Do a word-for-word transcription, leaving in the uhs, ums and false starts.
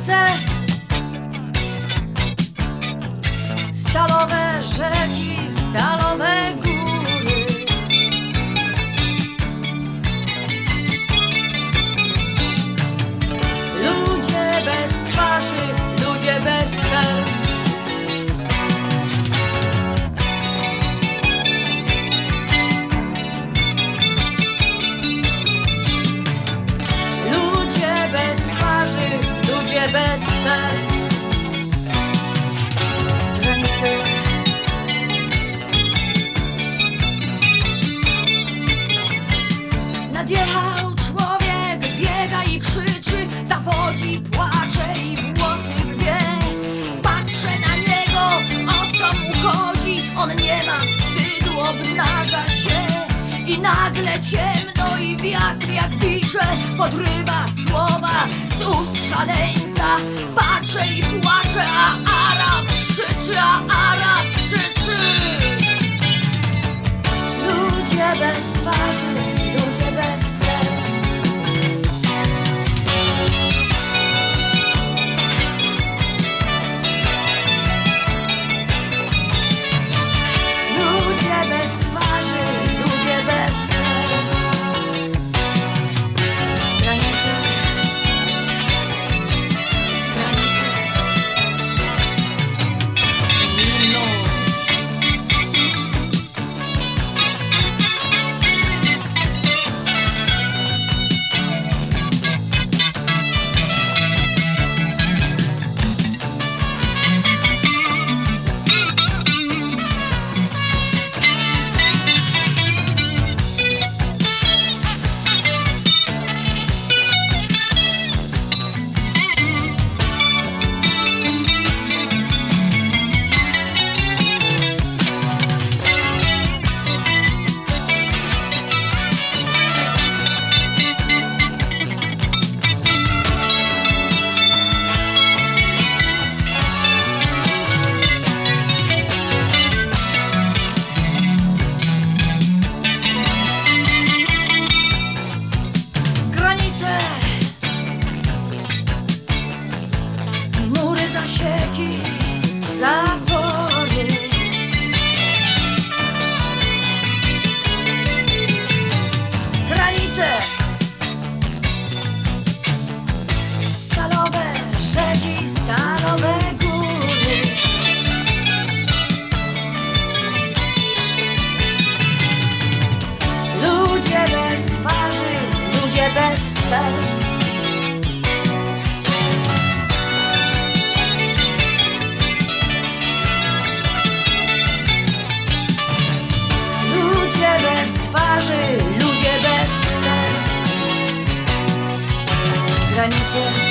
granice, stalowe rzeki, stalowe góry. Ludzie bez twarzy, ludzie bez serc. Ludzie bez twarzy, ludzie bez serc. Granice. Nadjechał człowiek, biega i krzyczy, zawodzi, płacze i włosy rwie. Patrzę na niego, o co mu chodzi, on nie ma wstydu, obnaża się. I nagle ciemno i wiatr jak bicze podrywa słowa z ust szaleńca. Patrzę i płaczę, a Arab krzyczy, a Arab krzyczy. Ludzie bez twarzy, ludzie bez serc. Ludzie bez twarzy, ludzie bez serc. Granice, granice. Zimno. Mury, zasieki, zapory. Granice, stalowe rzeki, stalowe góry. Ludzie bez twarzy, ludzie bez serc. Ludzie bez twarzy, ludzie bez serc. Granice.